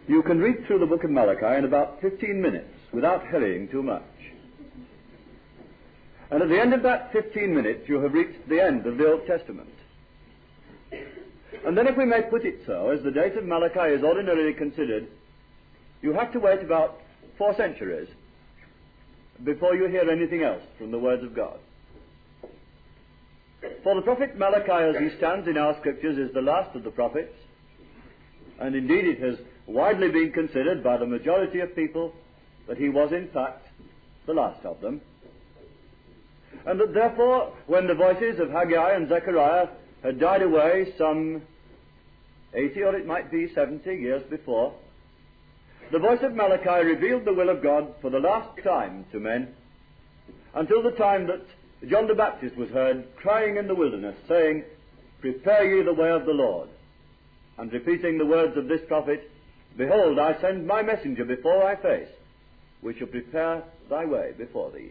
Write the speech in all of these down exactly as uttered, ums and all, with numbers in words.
You can read through the book of Malachi in about fifteen minutes without hurrying too much. And at the end of that fifteen minutes, you have reached the end of the Old Testament. And then, if we may put it so, as the date of Malachi is ordinarily considered, you have to wait about four centuries before you hear anything else from the words of God. For the prophet Malachi, as he stands in our scriptures, is the last of the prophets, and indeed it has widely been considered by the majority of people that he was in fact the last of them. And that therefore, when the voices of Haggai and Zechariah had died away some eighty or it might be seventy years before, the voice of Malachi revealed the will of God for the last time to men, until the time that John the Baptist was heard crying in the wilderness, saying, "Prepare ye the way of the Lord," and repeating the words of this prophet, "Behold, I send my messenger before thy face, which shall prepare thy way before thee."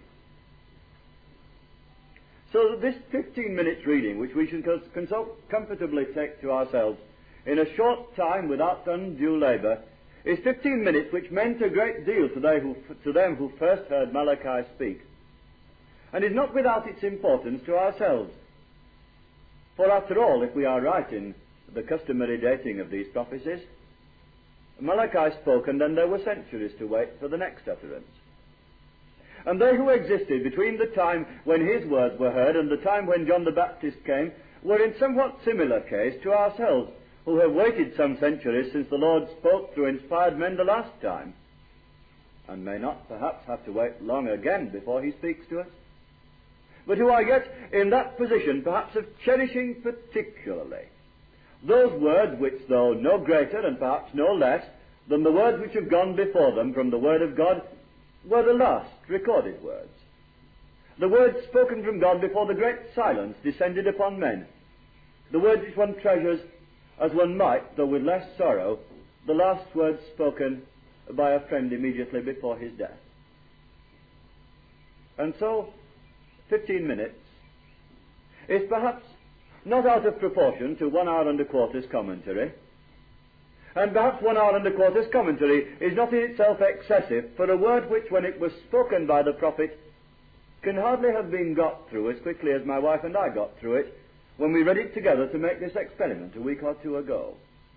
So that this fifteen minutes reading, which we should can so comfortably take to ourselves in a short time without undue labour, is fifteen minutes which meant a great deal to, they who, to them who first heard Malachi speak, and is not without its importance to ourselves. For after all, if we are right in the customary dating of these prophecies, Malachi spoke, and then there were centuries to wait for the next utterance. And they who existed between the time when his words were heard and the time when John the Baptist came were in somewhat similar case to ourselves, who have waited some centuries since the Lord spoke through inspired men the last time, and may not perhaps have to wait long again before he speaks to us, but who are yet in that position perhaps of cherishing particularly those words which, though no greater and perhaps no less than the words which have gone before them from the Word of God, were the last recorded words, the words spoken from God before the great silence descended upon men, the words which one treasures as one might, though with less sorrow, the last words spoken by a friend immediately before his death. And so, fifteen minutes is perhaps not out of proportion to one hour and a quarter's commentary, and perhaps one hour and a quarter's commentary is not in itself excessive for a word which, when it was spoken by the prophet, can hardly have been got through as quickly as my wife and I got through it when we read it together to make this experiment a week or two ago.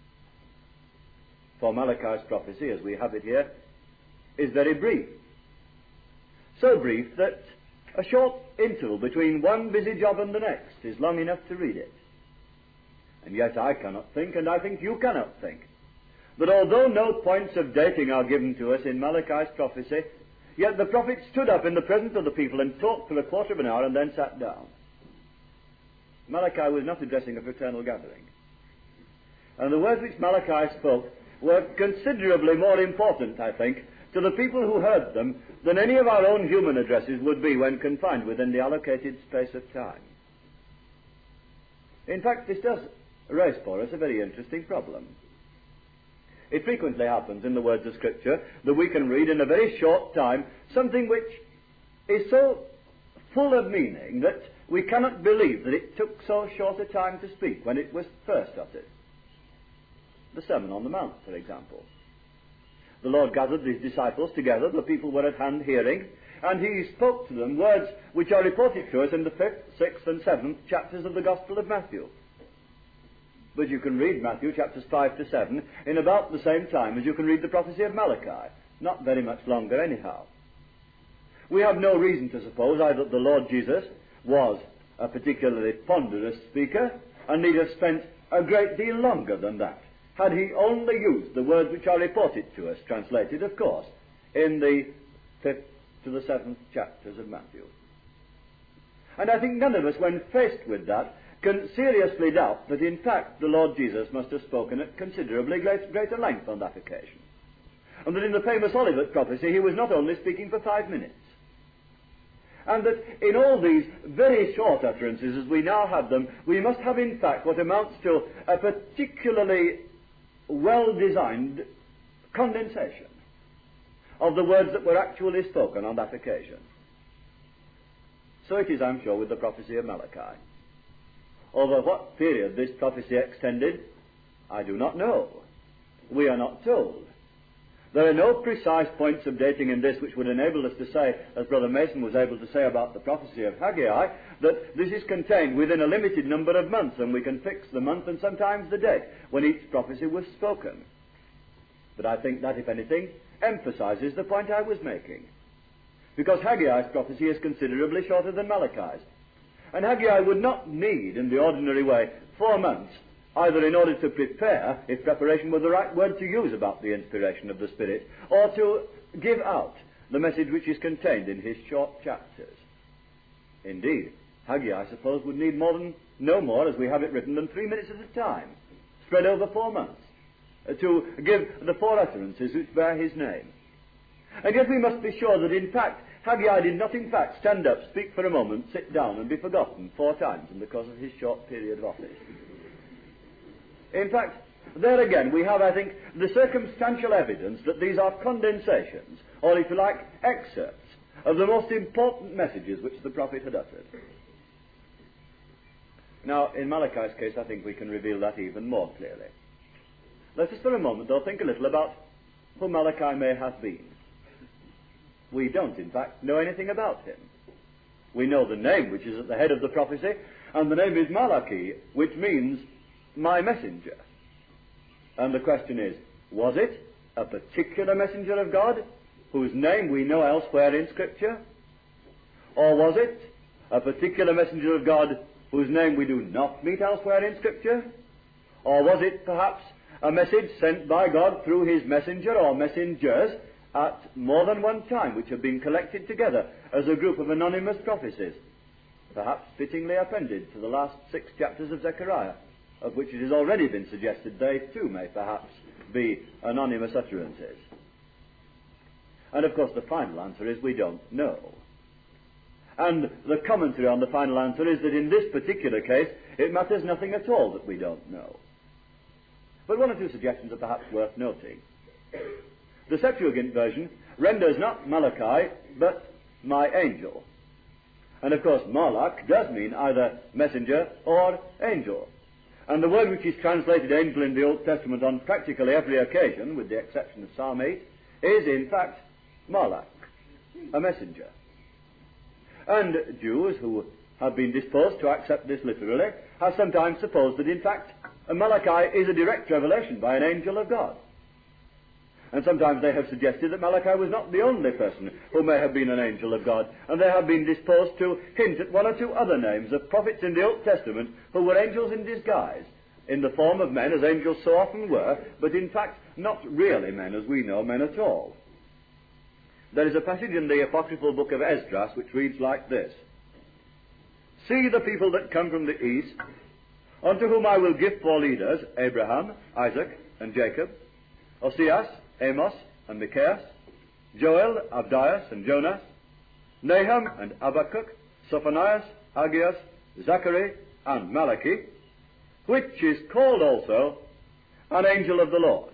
For Malachi's prophecy, as we have it here, is very brief. So brief that a short interval between one busy job and the next is long enough to read it. And yet I cannot think, and I think you cannot think, that although no points of dating are given to us in Malachi's prophecy, yet the prophet stood up in the presence of the people and talked for a quarter of an hour and then sat down. Malachi was not addressing a fraternal gathering. And the words which Malachi spoke were considerably more important, I think, to the people who heard them than any of our own human addresses would be when confined within the allocated space of time. In fact, this does raise for us a very interesting problem. It frequently happens in the words of Scripture that we can read in a very short time something which is so full of meaning that we cannot believe that it took so short a time to speak when it was first uttered. The Sermon on the Mount, for example. The Lord gathered his disciples together, the people were at hand hearing, and he spoke to them words which are reported to us in the fifth, sixth, and seventh chapters of the Gospel of Matthew. But you can read Matthew chapters five to seven in about the same time as you can read the prophecy of Malachi, not very much longer anyhow. We have no reason to suppose either that the Lord Jesus was a particularly ponderous speaker, and he'd have spent a great deal longer than that, had he only used the words which are reported to us, translated, of course, in the fifth to the seventh chapters of Matthew. And I think none of us, when faced with that, can seriously doubt that, in fact, the Lord Jesus must have spoken at considerably great, greater length on that occasion, and that in the famous Olivet prophecy he was not only speaking for five minutes, and that in all these very short utterances as we now have them, we must have in fact what amounts to a particularly well-designed condensation of the words that were actually spoken on that occasion. So it is, I'm sure, with the prophecy of Malachi. Over what period this prophecy extended, I do not know. We are not told. There are no precise points of dating in this which would enable us to say, as Brother Mason was able to say about the prophecy of Haggai, that this is contained within a limited number of months, and we can fix the month and sometimes the date when each prophecy was spoken. But I think that, if anything, emphasizes the point I was making. Because Haggai's prophecy is considerably shorter than Malachi's. And Haggai would not need, in the ordinary way, four months, either in order to prepare, if preparation were the right word to use about the inspiration of the Spirit, or to give out the message which is contained in his short chapters. Indeed, Haggai, I suppose, would need more than, no more, as we have it written, than three minutes at a time, spread over four months, uh, to give the four utterances which bear his name. And yet we must be sure that, in fact, Haggai did not, in fact, stand up, speak for a moment, sit down, and be forgotten four times in the course of his short period of office. In fact, there again we have, I think, the circumstantial evidence that these are condensations, or if you like, excerpts, of the most important messages which the prophet had uttered. Now, in Malachi's case, I think we can reveal that even more clearly. Let us for a moment, though, think a little about who Malachi may have been. We don't, in fact, know anything about him. We know the name which is at the head of the prophecy, and the name is Malachi, which means my messenger. And the question is, was it a particular messenger of God, whose name we know elsewhere in Scripture? Or was it a particular messenger of God, whose name we do not meet elsewhere in Scripture? Or was it perhaps a message sent by God through his messenger or messengers at more than one time, which have been collected together as a group of anonymous prophecies, perhaps fittingly appended to the last six chapters of Zechariah, of which it has already been suggested they too may perhaps be anonymous utterances? And of course the final answer is we don't know. And the commentary on the final answer is that in this particular case it matters nothing at all that we don't know. But one or two suggestions are perhaps worth noting. The Septuagint version renders not Malachi, but my angel. And of course Malach does mean either messenger or angel. And the word which is translated angel in the Old Testament on practically every occasion, with the exception of Psalm eight, is in fact Malach, a messenger. And Jews who have been disposed to accept this literally have sometimes supposed that in fact Malachi is a direct revelation by an angel of God. And sometimes they have suggested that Malachi was not the only person who may have been an angel of God, and they have been disposed to hint at one or two other names of prophets in the Old Testament who were angels in disguise, in the form of men, as angels so often were, but in fact not really men as we know men at all. There is a passage in the apocryphal book of Esdras which reads like this: "See the people that come from the east, unto whom I will give for leaders Abraham, Isaac, and Jacob, Oseas, Amos, and Micaiah, Joel, Abdias, and Jonas, Nahum, and Habakkuk, Sophonias, Aggeus, Zachary, and Malachi, which is called also an angel of the Lord."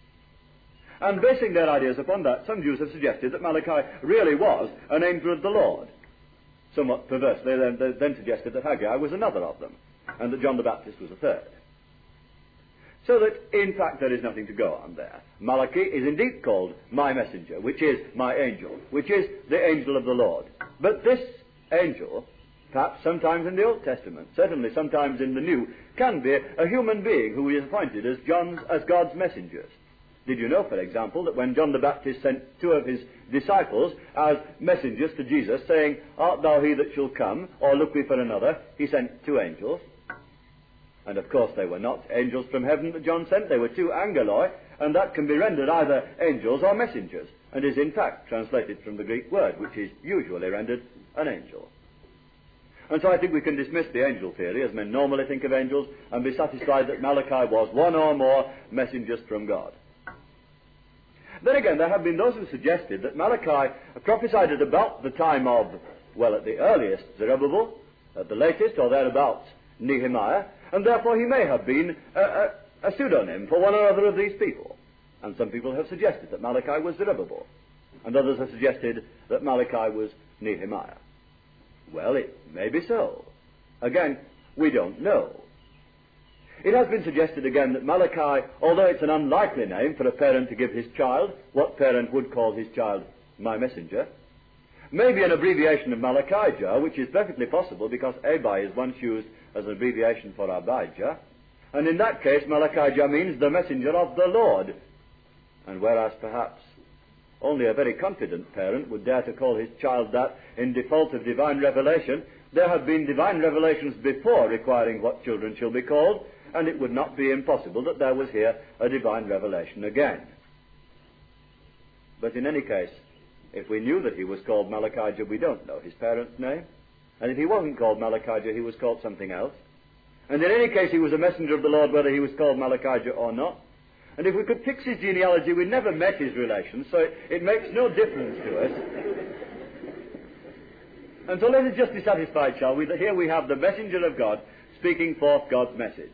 And basing their ideas upon that, some Jews have suggested that Malachi really was an angel of the Lord. Somewhat perversely, they, they then suggested that Haggai was another of them, and that John the Baptist was a third. So that, in fact, there is nothing to go on there. Malachi is indeed called my messenger, which is my angel, which is the angel of the Lord. But this angel, perhaps sometimes in the Old Testament, certainly sometimes in the New, can be a human being who is appointed as John's, as God's messengers. Did you know, for example, that when John the Baptist sent two of his disciples as messengers to Jesus, saying, "Art thou he that shall come, or look we for another?" he sent two angels. And of course they were not angels from heaven that John sent, they were two angeloi, and that can be rendered either angels or messengers, and is in fact translated from the Greek word, which is usually rendered an angel. And so I think we can dismiss the angel theory, as men normally think of angels, and be satisfied that Malachi was one or more messengers from God. Then again, there have been those who suggested that Malachi prophesied at about the time of, well, at the earliest, Zerubbabel, at the latest, or thereabouts, Nehemiah, and therefore he may have been a, a, a pseudonym for one or other of these people. And some people have suggested that Malachi was Zerubbabel, and others have suggested that Malachi was Nehemiah. Well, it may be so. Again, we don't know. It has been suggested again that Malachi, although it's an unlikely name for a parent to give his child, what parent would call his child my messenger, may be an abbreviation of Malachijah, which is perfectly possible because Abi is once used as an abbreviation for Abijah, and in that case Malachijah means the messenger of the Lord. And whereas perhaps only a very confident parent would dare to call his child that in default of divine revelation, there have been divine revelations before requiring what children shall be called, and it would not be impossible that there was here a divine revelation again. But in any case, if we knew that he was called Malachijah, we don't know his parents' name. And if he wasn't called Malachijah, he was called something else. And in any case, he was a messenger of the Lord, whether he was called Malachijah or not. And if we could fix his genealogy, we never met his relations, so it, it makes no difference to us. And so let us just be satisfied, shall we, that here we have the messenger of God speaking forth God's message.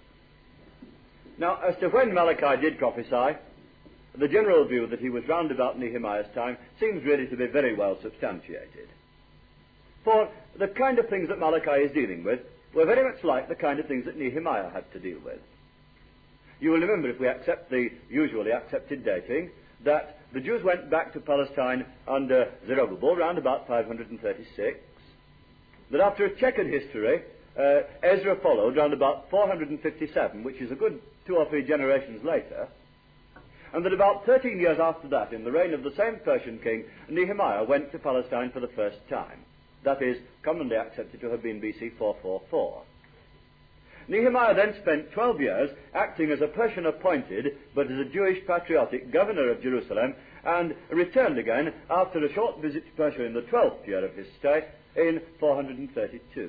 Now, as to when Malachi did prophesy, the general view that he was round about Nehemiah's time seems really to be very well substantiated. For the kind of things that Malachi is dealing with were very much like the kind of things that Nehemiah had to deal with. You will remember, if we accept the usually accepted dating, that the Jews went back to Palestine under Zerubbabel round about five hundred thirty-six, that after a checkered history, uh, Ezra followed round about four hundred fifty-seven, which is a good two or three generations later, and that about thirteen years after that, in the reign of the same Persian king, Nehemiah went to Palestine for the first time. That is commonly accepted to have been B C four forty-four. Nehemiah then spent twelve years acting as a Persian appointed, but as a Jewish patriotic governor of Jerusalem, and returned again after a short visit to Persia in the twelfth year of his stay in four hundred thirty-two.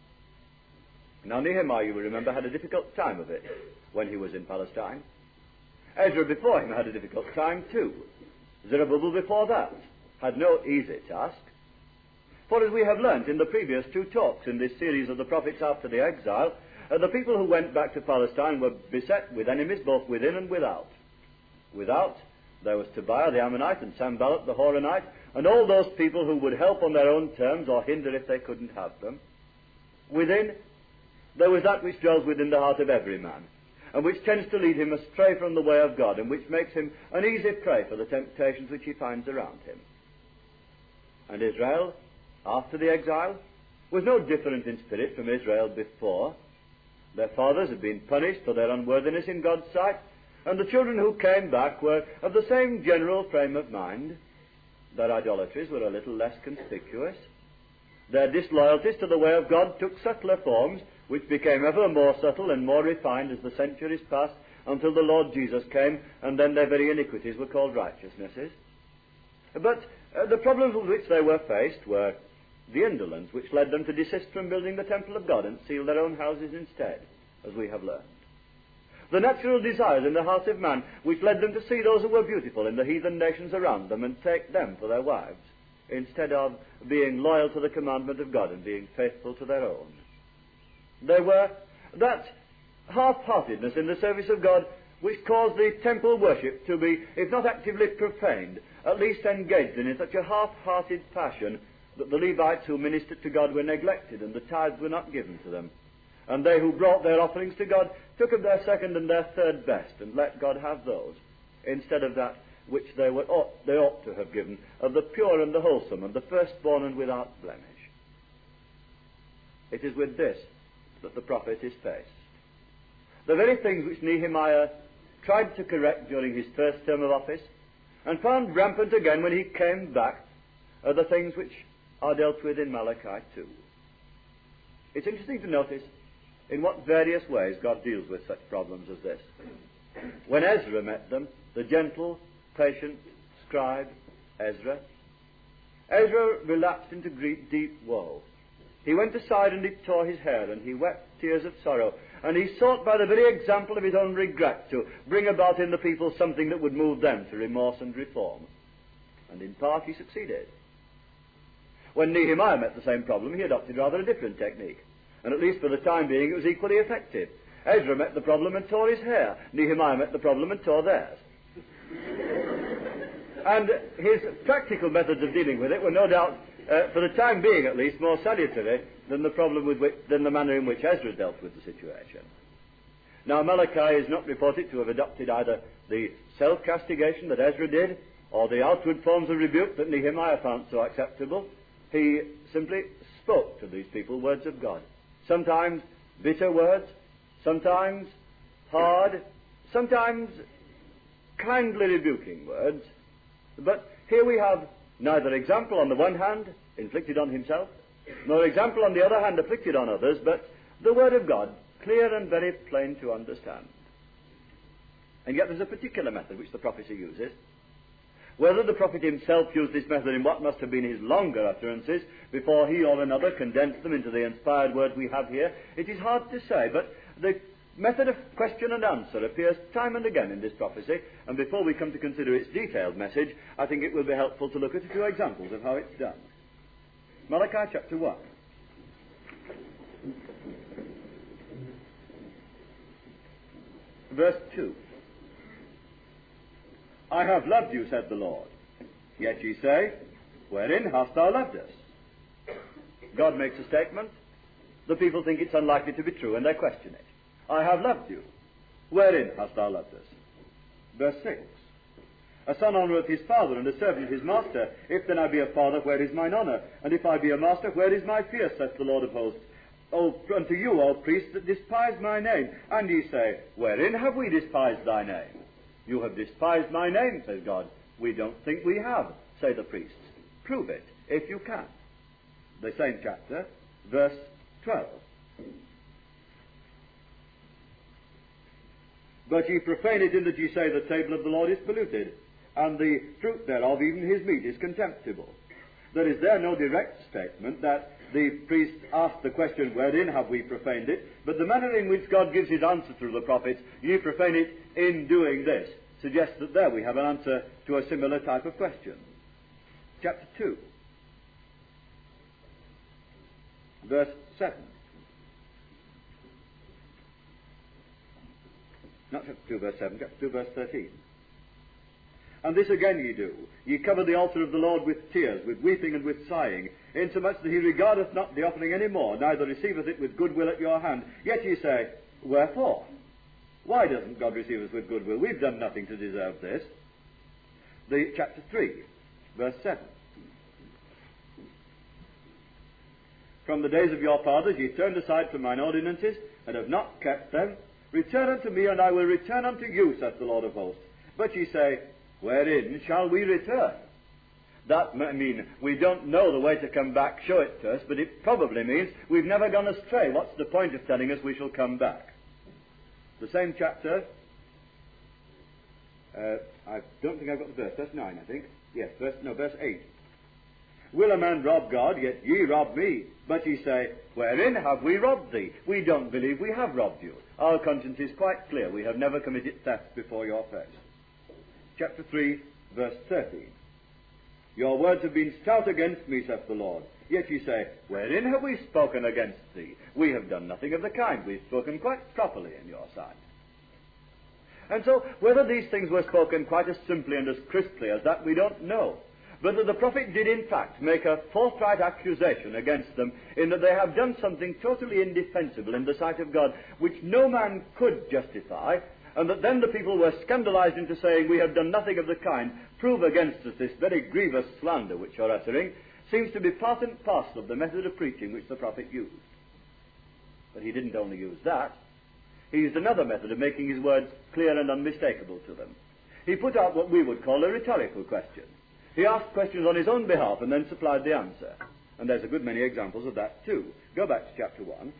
Now Nehemiah, you will remember, had a difficult time of it when he was in Palestine. Ezra before him had a difficult time too. Zerubbabel before that had no easy task. For as we have learnt in the previous two talks in this series of the prophets after the exile, uh, the people who went back to Palestine were beset with enemies both within and without. Without, there was Tobiah the Ammonite and Sanballat the Horonite, and all those people who would help on their own terms or hinder if they couldn't have them. Within, there was that which dwells within the heart of every man, and which tends to lead him astray from the way of God, and which makes him an easy prey for the temptations which he finds around him. And Israel, after the exile, was no different in spirit from Israel before. Their fathers had been punished for their unworthiness in God's sight, and the children who came back were of the same general frame of mind. Their idolatries were a little less conspicuous. Their disloyalties to the way of God took subtler forms, which became ever more subtle and more refined as the centuries passed until the Lord Jesus came, and then their very iniquities were called righteousnesses. But uh, the problems with which they were faced were the indolence which led them to desist from building the temple of God and seal their own houses instead, as we have learned. The natural desires in the heart of man which led them to see those who were beautiful in the heathen nations around them and take them for their wives, instead of being loyal to the commandment of God and being faithful to their own. They were that half-heartedness in the service of God which caused the temple worship to be, if not actively profaned, at least engaged in in such a half-hearted fashion that the Levites who ministered to God were neglected and the tithes were not given to them. And they who brought their offerings to God took of their second and their third best and let God have those, instead of that which they, were ought, they ought to have given, of the pure and the wholesome and the firstborn and without blemish. It is with this that the prophet is faced. The very things which Nehemiah tried to correct during his first term of office and found rampant again when he came back are the things which are dealt with in Malachi too. It's interesting to notice in what various ways God deals with such problems as this. When Ezra met them, the gentle, patient scribe Ezra, Ezra relapsed into deep woe. He went aside and he tore his hair, and he wept tears of sorrow, and he sought by the very example of his own regret to bring about in the people something that would move them to remorse and reform. And in part he succeeded. When Nehemiah met the same problem, he adopted rather a different technique, and at least for the time being it was equally effective. Ezra met the problem and tore his hair. Nehemiah met the problem and tore theirs. And his practical methods of dealing with it were no doubt, uh, for the time being at least, more salutary than the problem with which, than the manner in which Ezra dealt with the situation. Now, Malachi is not reported to have adopted either the self-castigation that Ezra did, or the outward forms of rebuke that Nehemiah found so acceptable. He simply spoke to these people words of God. Sometimes bitter words, sometimes hard, sometimes kindly rebuking words. But here we have neither example on the one hand, inflicted on himself, nor example on the other hand, afflicted on others, but the word of God, clear and very plain to understand. And yet there's a particular method which the prophecy uses. Whether the prophet himself used this method in what must have been his longer utterances before he or another condensed them into the inspired word we have here, it is hard to say, but the method of question and answer appears time and again in this prophecy, and before we come to consider its detailed message, I think it will be helpful to look at a few examples of how it's done. Malachi chapter one. Verse two. I have loved you, said the Lord. Yet ye say, wherein hast thou loved us? God makes a statement. The people think it's unlikely to be true, and they question it. I have loved you. Wherein hast thou loved us? Verse six. A son honoureth his father, and a servant his master. If then I be a father, where is mine honour? And if I be a master, where is my fear, saith the Lord of hosts? O, unto you, O priests, that despise my name. And ye say, wherein have we despised thy name? You have despised my name, says God. We don't think we have, say the priests. Prove it, if you can. The same chapter, verse twelve. But ye profane it in that ye say the table of the Lord is polluted, and the fruit thereof, even his meat, is contemptible. There is there no direct statement that the priest asked the question, wherein have we profaned it? But the manner in which God gives his answer through the prophets, ye profane it in doing this, suggests that there we have an answer to a similar type of question. Chapter two, verse seven. Not chapter two, verse seven, chapter two, verse thirteen. And this again ye do. Ye cover the altar of the Lord with tears, with weeping and with sighing, insomuch that he regardeth not the offering any more, neither receiveth it with goodwill at your hand. Yet ye say, wherefore? Why doesn't God receive us with goodwill? We've done nothing to deserve this. The chapter three, verse seven. From the days of your fathers ye turned aside from mine ordinances, and have not kept them. Return unto me, and I will return unto you, saith the Lord of hosts. But ye say, wherein shall we return? That I mean, we don't know the way to come back, show it to us, but it probably means we've never gone astray. What's the point of telling us we shall come back? The same chapter, uh, I don't think I've got the verse, verse nine, I think. Yes, verse, no, verse eight. Will a man rob God? Yet ye rob me. But ye say, wherein have we robbed thee? We don't believe we have robbed you. Our conscience is quite clear. We have never committed theft before your face. Chapter three, verse thirteen. Your words have been stout against me, saith the Lord. Yet ye say, wherein have we spoken against thee? We have done nothing of the kind. We've spoken quite properly in your sight. And so, whether these things were spoken quite as simply and as crisply as that, we don't know. But that the prophet did in fact make a forthright accusation against them in that they have done something totally indefensible in the sight of God, which no man could justify, and that then the people were scandalized into saying, we have done nothing of the kind, prove against us this very grievous slander which you're uttering, seems to be part and parcel of the method of preaching which the prophet used. But he didn't only use that. He used another method of making his words clear and unmistakable to them. He put out what we would call a rhetorical question. He asked questions on his own behalf and then supplied the answer. And there's a good many examples of that too. Go back to chapter one.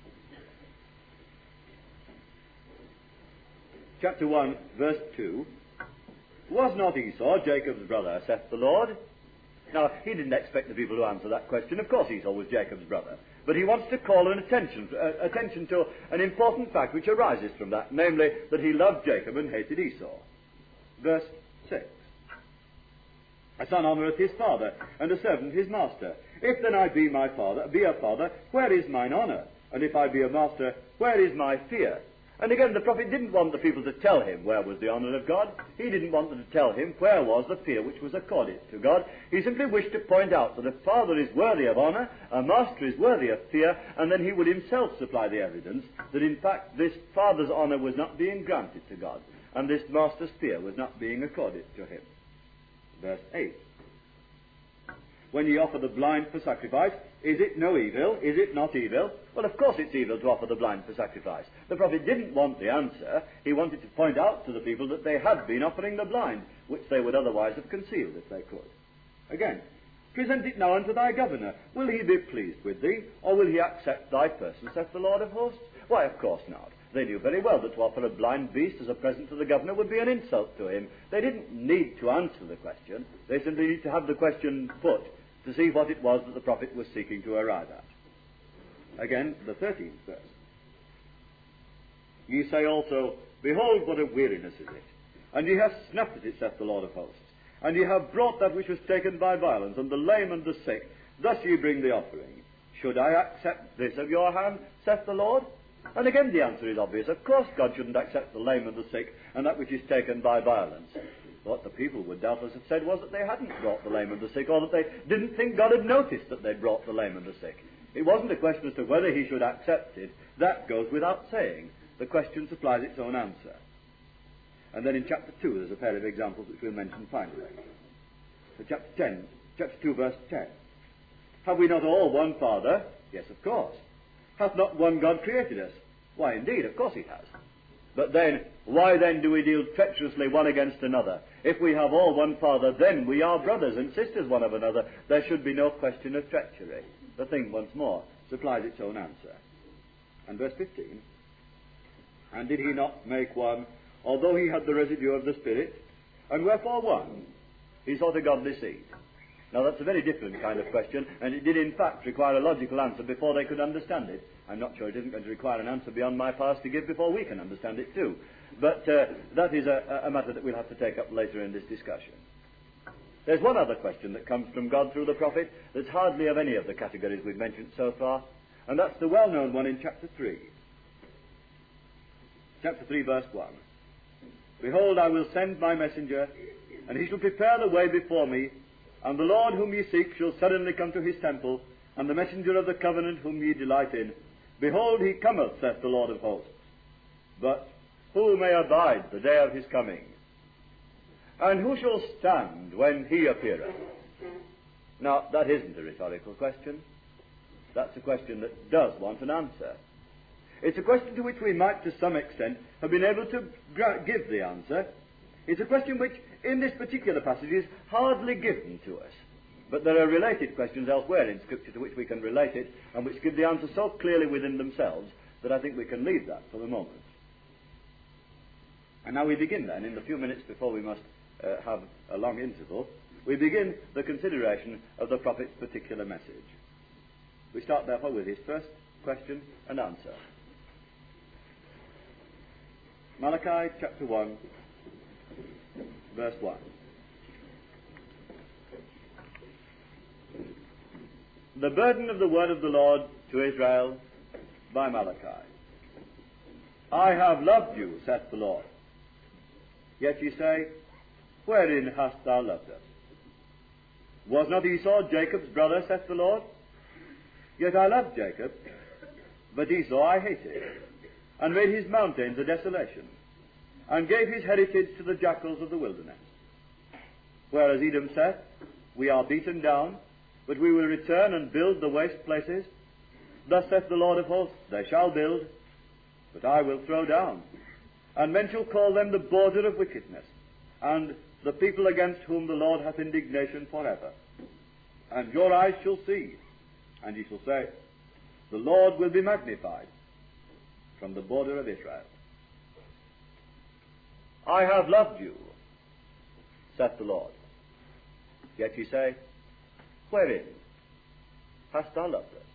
Chapter one, verse two. Was not Esau Jacob's brother, saith the Lord? Now, he didn't expect the people to answer that question. Of course Esau was Jacob's brother. But he wants to call an attention, uh, attention to an important fact which arises from that, namely that he loved Jacob and hated Esau. Verse six. A son honoureth his father, and a servant his master. If then I be my father, be a father, where is mine honour? And if I be a master, where is my fear? And again, the prophet didn't want the people to tell him where was the honour of God. He didn't want them to tell him where was the fear which was accorded to God. He simply wished to point out that a father is worthy of honour, a master is worthy of fear, and then he would himself supply the evidence that in fact this father's honour was not being granted to God, and this master's fear was not being accorded to him. Verse eight. When ye offer the blind for sacrifice, is it no evil? Is it not evil? Well, of course it's evil to offer the blind for sacrifice. The prophet didn't want the answer. He wanted to point out to the people that they had been offering the blind, which they would otherwise have concealed if they could. Again, present it now unto thy governor. Will he be pleased with thee, or will he accept thy person, saith the Lord of hosts? Why, of course not. They knew very well that to offer a blind beast as a present to the governor would be an insult to him. They didn't need to answer the question. They simply need to have the question put to see what it was that the prophet was seeking to arrive at. Again, the thirteenth verse. Ye say also, behold, what a weariness is it, and ye have snuffed at it, saith the Lord of hosts, and ye have brought that which was taken by violence, and the lame and the sick, thus ye bring the offering. Should I accept this of your hand, saith the Lord? And again the answer is obvious. Of course God shouldn't accept the lame and the sick, and that which is taken by violence. What the people would doubtless have said was that they hadn't brought the lame and the sick, or that they didn't think God had noticed that they'd brought the lame and the sick. It wasn't a question as to whether he should accept it. That goes without saying. The question supplies its own answer. And then in chapter two, there's a pair of examples which we'll mention finally. So chapter ten, chapter two, verse ten. Have we not all one Father? Yes, of course. Hath not one God created us? Why, indeed, of course he has. But then, why then do we deal treacherously one against another? If we have all one Father, then we are brothers and sisters one of another. There should be no question of treachery. The thing, once more, supplies its own answer. And verse fifteen. And did he not make one, although he had the residue of the Spirit? And wherefore one? He sought a godly seed. Now that's a very different kind of question, and it did in fact require a logical answer before they could understand it. I'm not sure it isn't going to require an answer beyond my powers to give before we can understand it too. But uh, that is a, a matter that we'll have to take up later in this discussion. There's one other question that comes from God through the prophet that's hardly of any of the categories we've mentioned so far, and that's the well-known one in chapter three. Chapter three, verse one. Behold, I will send my messenger, and he shall prepare the way before me, and the Lord whom ye seek shall suddenly come to his temple, and the messenger of the covenant whom ye delight in. Behold, he cometh, saith the Lord of hosts. But who may abide the day of his coming? And who shall stand when he appeareth? Now, that isn't a rhetorical question. That's a question that does want an answer. It's a question to which we might, to some extent, have been able to give the answer. It's a question which, in this particular passage, is hardly given to us. But there are related questions elsewhere in Scripture to which we can relate it, and which give the answer so clearly within themselves that I think we can leave that for the moment. And now we begin then, in the few minutes before we must uh, have a long interval, we begin the consideration of the prophet's particular message. We start therefore with his first question and answer. Malachi chapter one, verse one. The burden of the word of the Lord to Israel by Malachi. I have loved you, saith the Lord. Yet ye say, wherein hast thou loved us? Was not Esau Jacob's brother, saith the Lord? Yet I loved Jacob, but Esau I hated, and made his mountains a desolation, and gave his heritage to the jackals of the wilderness. Whereas Edom saith, we are beaten down, but we will return and build the waste places. Thus saith the Lord of hosts, they shall build, but I will throw down. And men shall call them the border of wickedness, and the people against whom the Lord hath indignation forever. And your eyes shall see, and ye shall say, the Lord will be magnified from the border of Israel. I have loved you, saith the Lord. Yet ye say, wherein hast thou loved us?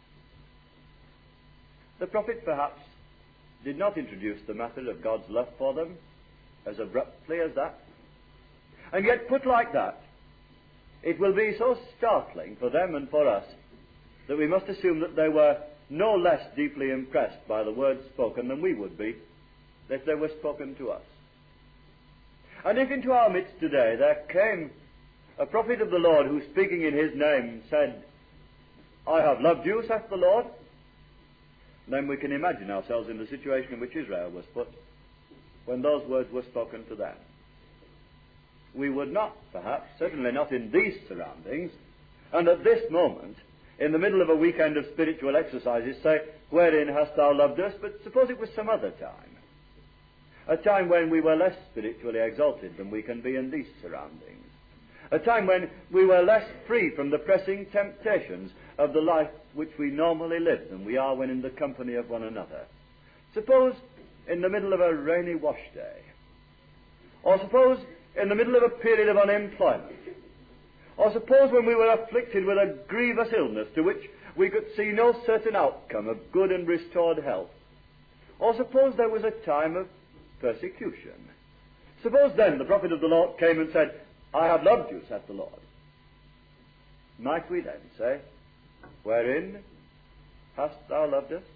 The prophet perhaps did not introduce the matter of God's love for them as abruptly as that. And yet put like that, it will be so startling for them and for us that that we must assume that they were no less deeply impressed by the words spoken than we would be if they were spoken to us. And if into our midst today there came a prophet of the Lord who, speaking in his name, said, I have loved you, saith the Lord, then we can imagine ourselves in the situation in which Israel was put when those words were spoken to them. We would not, perhaps, certainly not in these surroundings, and at this moment, in the middle of a weekend of spiritual exercises, say, wherein hast thou loved us? But suppose it was some other time, a time when we were less spiritually exalted than we can be in these surroundings, a time when we were less free from the pressing temptations of the life which we normally live than we are when in the company of one another. Suppose in the middle of a rainy wash day, or suppose in the middle of a period of unemployment, or suppose when we were afflicted with a grievous illness to which we could see no certain outcome of good and restored health, or suppose there was a time of persecution. Suppose then the prophet of the Lord came and said, I have loved you, saith the Lord. Might we then say, wherein hast thou loved us?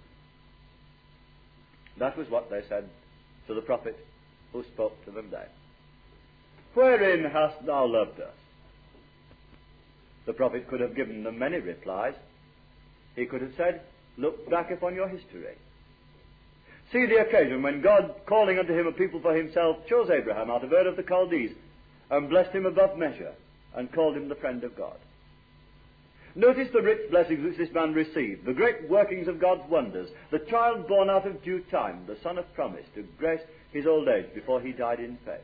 That was what they said to the prophet who spoke to them then. Wherein hast thou loved us? The prophet could have given them many replies. He could have said, look back upon your history. See the occasion when God, calling unto him a people for himself, chose Abraham out of Ur of the Chaldees, and blessed him above measure, and called him the friend of God. Notice the rich blessings which this man received, the great workings of God's wonders, the child born out of due time, the son of promise, to grace his old age before he died in faith.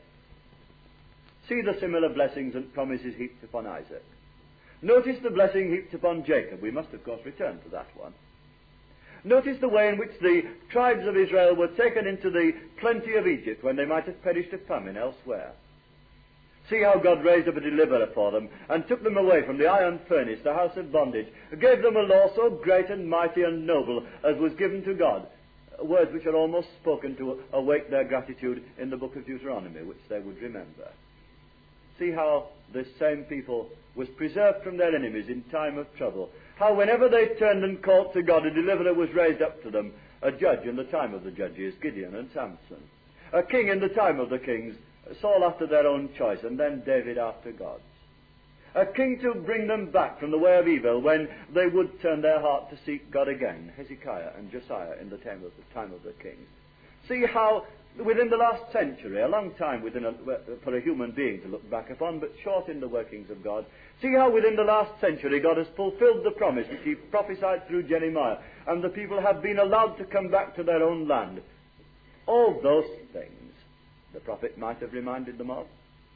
See the similar blessings and promises heaped upon Isaac. Notice the blessing heaped upon Jacob. We must, of course, return to that one. Notice the way in which the tribes of Israel were taken into the plenty of Egypt when they might have perished of famine elsewhere. See how God raised up a deliverer for them and took them away from the iron furnace, the house of bondage, gave them a law so great and mighty and noble as was given to God, words which are almost spoken to awake their gratitude in the book of Deuteronomy, which they would remember. See how this same people was preserved from their enemies in time of trouble, how whenever they turned and called to God, a deliverer was raised up to them, a judge in the time of the judges, Gideon and Samson, a king in the time of the kings, Saul after their own choice, and then David after God's. A king to bring them back from the way of evil when they would turn their heart to seek God again, Hezekiah and Josiah in the time of the, time of the kings. See how within the last century, a long time within a, for a human being to look back upon, but short in the workings of God, see how within the last century God has fulfilled the promise which he prophesied through Jeremiah, and the people have been allowed to come back to their own land. All those things the prophet might have reminded them of.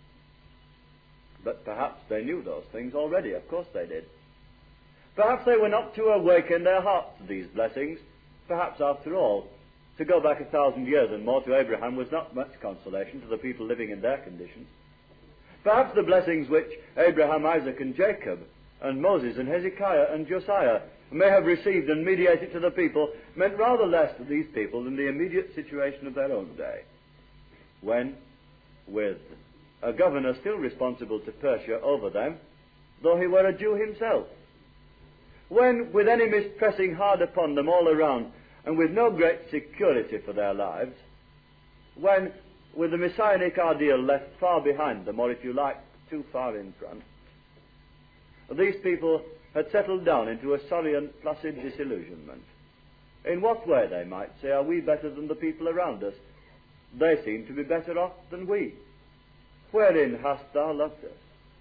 But perhaps they knew those things already. Of course they did. Perhaps they were not to awaken their hearts to these blessings. Perhaps, after all, to go back a thousand years and more to Abraham was not much consolation to the people living in their conditions. Perhaps the blessings which Abraham, Isaac, and Jacob, and Moses, and Hezekiah, and Josiah may have received and mediated to the people meant rather less to these people than the immediate situation of their own day, when, with a governor still responsible to Persia over them, though he were a Jew himself, when, with enemies pressing hard upon them all around, and with no great security for their lives, when, with the messianic ideal left far behind them, or if you like, too far in front, these people had settled down into a sorry and placid disillusionment. In what way, they might say, are we better than the people around us? They seem to be better off than we. Wherein hast thou loved us?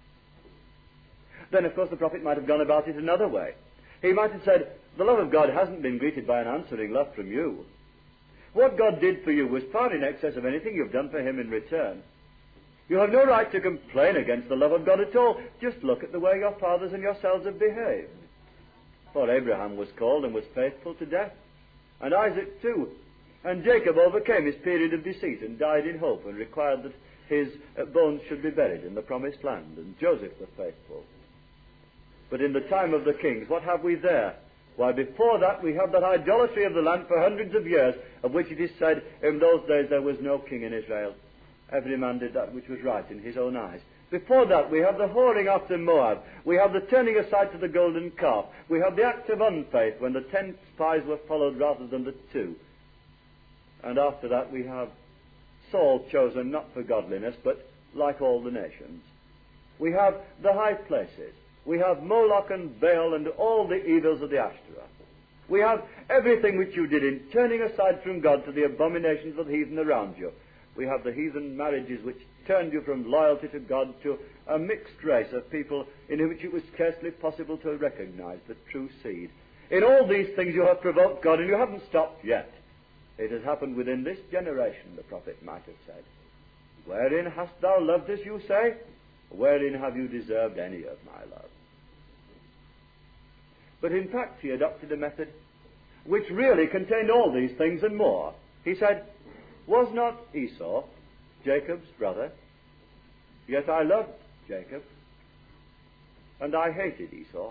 Then, of course, the prophet might have gone about it another way. He might have said, the love of God hasn't been greeted by an answering love from you. What God did for you was far in excess of anything you've done for him in return. You have no right to complain against the love of God at all. Just look at the way your fathers and yourselves have behaved. For Abraham was called and was faithful to death, and Isaac too. And Jacob overcame his period of deceit and died in hope and required that his uh, bones should be buried in the promised land, and Joseph the faithful. But in the time of the kings, what have we there? Why, before that we have that idolatry of the land for hundreds of years, of which it is said, in those days there was no king in Israel. Every man did that which was right in his own eyes. Before that we have the whoring after Moab. We have the turning aside to the golden calf. We have the act of unfaith when the ten spies were followed rather than the two. And after that we have Saul chosen not for godliness, but like all the nations. We have the high places. We have Moloch and Baal and all the evils of the Ashtoreth. We have everything which you did in turning aside from God to the abominations of the heathen around you. We have the heathen marriages which turned you from loyalty to God to a mixed race of people in which it was scarcely possible to recognize the true seed. In all these things you have provoked God, and you haven't stopped yet. It has happened within this generation, the prophet might have said. Wherein hast thou loved us, you say? Wherein have you deserved any of my love? But in fact he adopted a method which really contained all these things and more. He said, was not Esau Jacob's brother? Yet I loved Jacob, and I hated Esau.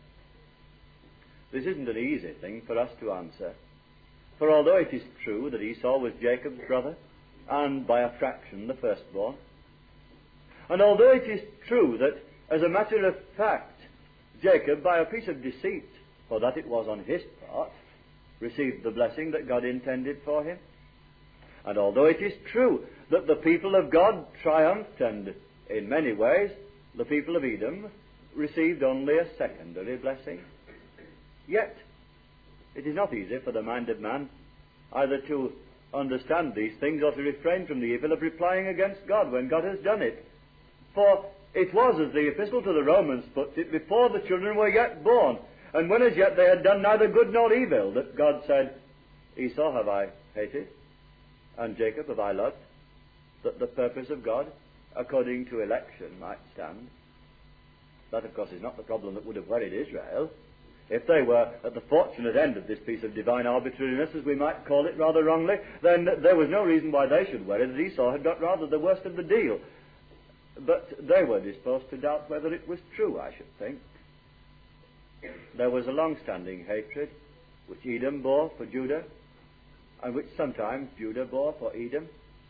This isn't an easy thing for us to answer. For although it is true that Esau was Jacob's brother, and by a fraction the firstborn, and although it is true that, as a matter of fact, Jacob, by a piece of deceit, for that it was on his part, received the blessing that God intended for him, and although it is true that the people of God triumphed, and in many ways the people of Edom received only a secondary blessing, yet it is not easy for the mind of man either to understand these things or to refrain from the evil of replying against God when God has done it. For it was, as the epistle to the Romans puts it, before the children were yet born, and when as yet they had done neither good nor evil, that God said, Esau have I hated, and Jacob have I loved, that the purpose of God, according to election, might stand. That, of course, is not the problem that would have worried Israel. If they were at the fortunate end of this piece of divine arbitrariness, as we might call it rather wrongly, then there was no reason why they should worry that Esau had got rather the worst of the deal. But they were disposed to doubt whether it was true, I should think. There was a long-standing hatred which Edom bore for Judah, and which sometimes Judah bore for Edom.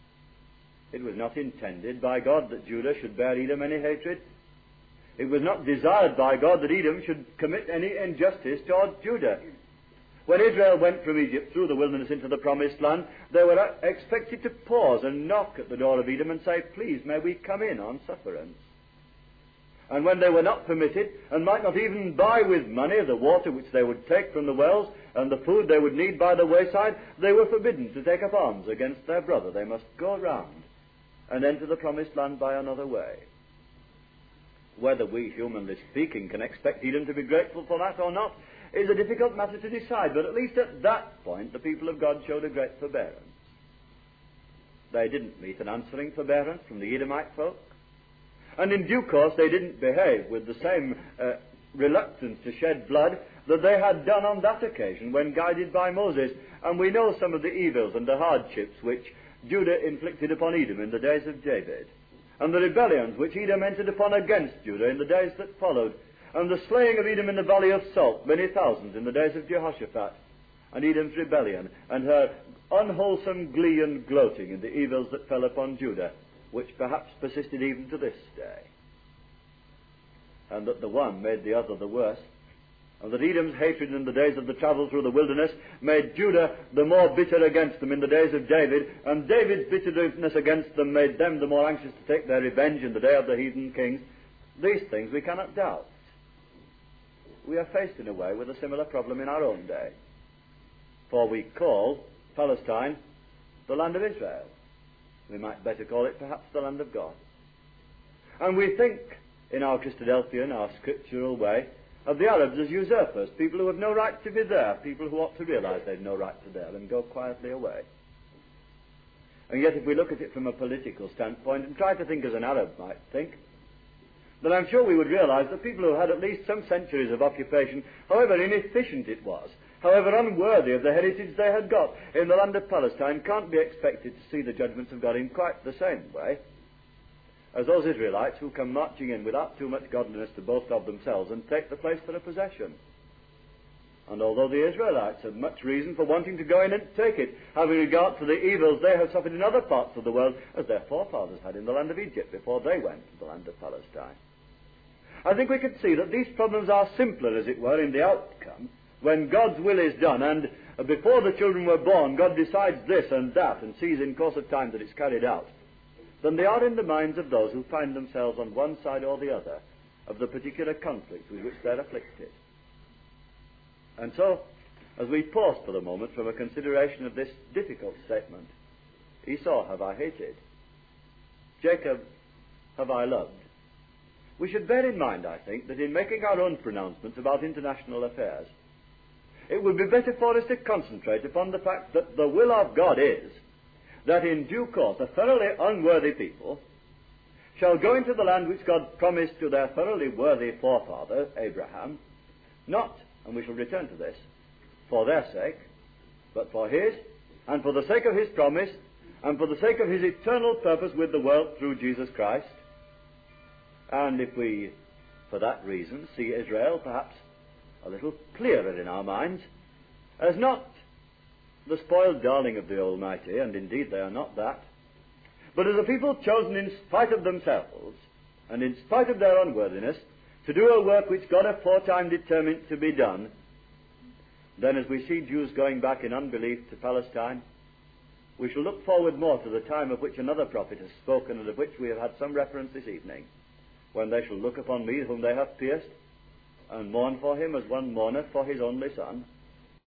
It was not intended by God that Judah should bear Edom any hatred. It was not desired by God that Edom should commit any injustice toward Judah. When Israel went from Egypt through the wilderness into the promised land, they were expected to pause and knock at the door of Edom and say, please, may we come in on sufferance. And when they were not permitted, and might not even buy with money the water which they would take from the wells and the food they would need by the wayside, they were forbidden to take up arms against their brother. They must go round and enter the promised land by another way. Whether we, humanly speaking, can expect Edom to be grateful for that or not is a difficult matter to decide, but at least at that point the people of God showed a great forbearance. They didn't meet an answering forbearance from the Edomite folk, and in due course they didn't behave with the same uh, reluctance to shed blood that they had done on that occasion when guided by Moses. And we know some of the evils and the hardships which Judah inflicted upon Edom in the days of David, and the rebellions which Edom entered upon against Judah in the days that followed, and the slaying of Edom in the valley of Salt, many thousands, in the days of Jehoshaphat, and Edom's rebellion, and her unwholesome glee and gloating in the evils that fell upon Judah, which perhaps persisted even to this day. And that the one made the other the worse, and that Edom's hatred in the days of the travel through the wilderness made Judah the more bitter against them in the days of David, and David's bitterness against them made them the more anxious to take their revenge in the day of the heathen kings. These things we cannot doubt. We are faced in a way with a similar problem in our own day. For we call Palestine the land of Israel. We might better call it perhaps the land of God. And we think, in our Christadelphian, our scriptural way, of the Arabs as usurpers, people who have no right to be there, people who ought to realize they've no right to be there and go quietly away. And yet if we look at it from a political standpoint and try to think as an Arab might think, then I'm sure we would realize that people who had at least some centuries of occupation, however inefficient it was, however unworthy of the heritage they had got in the land of Palestine, can't be expected to see the judgments of God in quite the same way as those Israelites who come marching in without too much godliness to boast of themselves and take the place for a possession. And although the Israelites had much reason for wanting to go in and take it, having regard to the evils they have suffered in other parts of the world, as their forefathers had in the land of Egypt before they went to the land of Palestine, I think we could see that these problems are simpler, as it were, in the outcome when God's will is done, and before the children were born, God decides this and that, and sees in course of time that it's carried out, than they are in the minds of those who find themselves on one side or the other of the particular conflict with which they're afflicted. And so, as we pause for the moment from a consideration of this difficult statement, Esau have I hated, Jacob have I loved, we should bear in mind, I think, that in making our own pronouncements about international affairs, it would be better for us to concentrate upon the fact that the will of God is that in due course a thoroughly unworthy people shall go into the land which God promised to their thoroughly worthy forefather, Abraham, not, and we shall return to this, for their sake, but for his, and for the sake of his promise, and for the sake of his eternal purpose with the world through Jesus Christ. And if we, for that reason, see Israel perhaps a little clearer in our minds, as not the spoiled darling of the Almighty, and indeed they are not that, but as a people chosen in spite of themselves, and in spite of their unworthiness, to do a work which God aforetime determined to be done, then as we see Jews going back in unbelief to Palestine, we shall look forward more to the time of which another prophet has spoken, and of which we have had some reference this evening, when they shall look upon me whom they have pierced, and mourn for him as one mourneth for his only son,